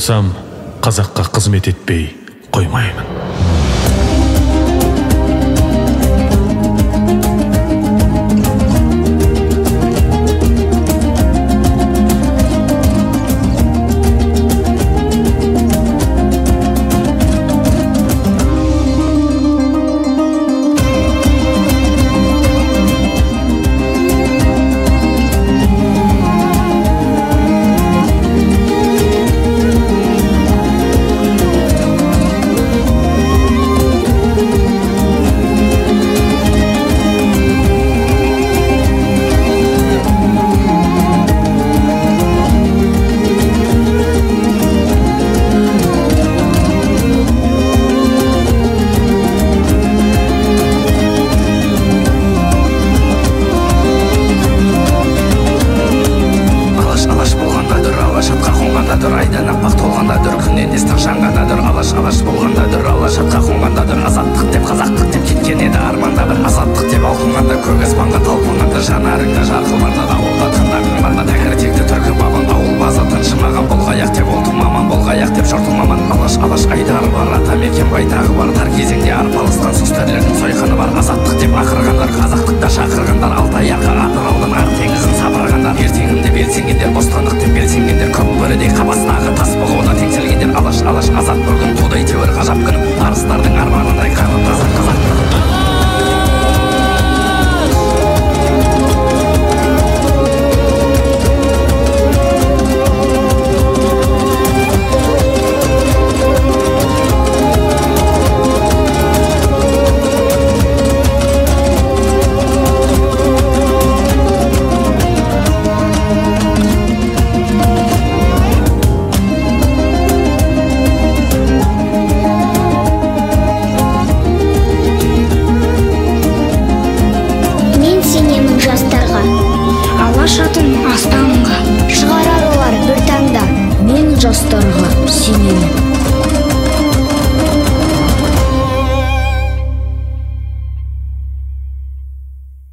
болсам, қазаққа қызмет етпей қоймаймын. Айдан аппақ толғандадыр, күннен естің жанғандадыр. Алаш болғандадыр, алаш атқа қонғандадыр. Азаттық деп, қазақтық деп кеткен еді арманда бір. Азаттық деп алқынғанда, көк аспанға талпынғанда, жанарыңда жарқылманда, ауылда тыңдағың барда. Тәңіртекті түркі бабын, ауыл база тыншымаған. Болғаяқ деп олдым маман, болғаяқ деп жұртым маман. Алаш айдары бар, ата мекен байтағы бар. Тар кезеңде арпалысқан сұстерлердің сойқаны бар. Азаттық деп ақырғандар, қазақтықта шақырғандар. Алтай арқа атыраудың ар теңізін сапырғандар. Ертеңімде белсенгендер, бостандық деп белсенгендер. Көк бөрідей қабастағы тас бұғуына теңселгендер. Алаш азат бір күн тудай теуір ғажап күн. Арыстардың арманындай қанат таза қазақ. Алаш атын аспанға шығарар олар бір таңда. Мен жастарға